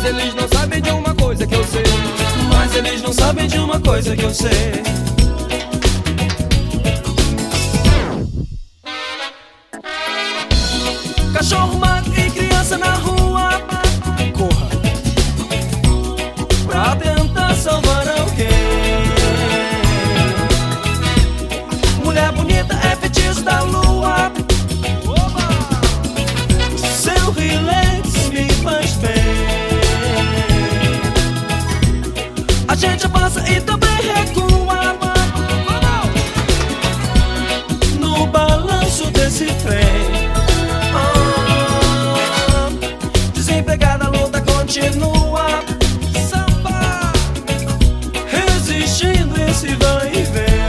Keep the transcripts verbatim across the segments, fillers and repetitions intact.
Mas eles não sabem de uma coisa que eu sei. Mas eles não sabem de uma coisa que eu sei. Cachorro, mato e criança na rua, Corra pra tentar salvar alguém. Mulher bonita é feitiço da lua. Oba! Seu relax me faz bem. A gente avança e também recua no balanço desse trem. Ah, desempregada, a luta continua. Samba, resistindo esse vai e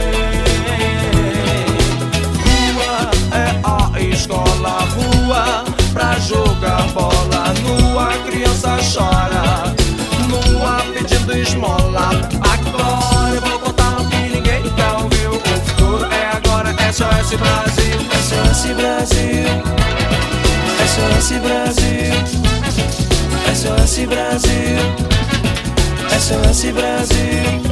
vem. Rua é a escola, rua pra jogar bola. Nua, criança chora, nua pedindo esmola. Agora eu vou contar o que ninguém nunca ouviu. O futuro é agora, S O S Brasil. S O S Brasil, S O S Brasil, S O S Brasil, S O S Brasil.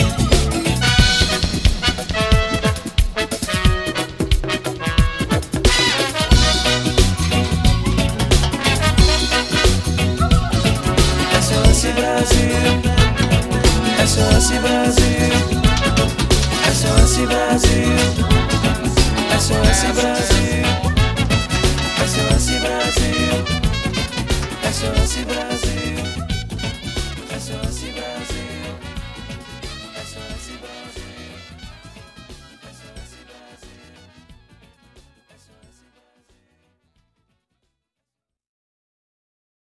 S O S Brasil, S O S Brasil, S O S Brasil, S O S Brasil, S O S Brasil, S O S Brasil.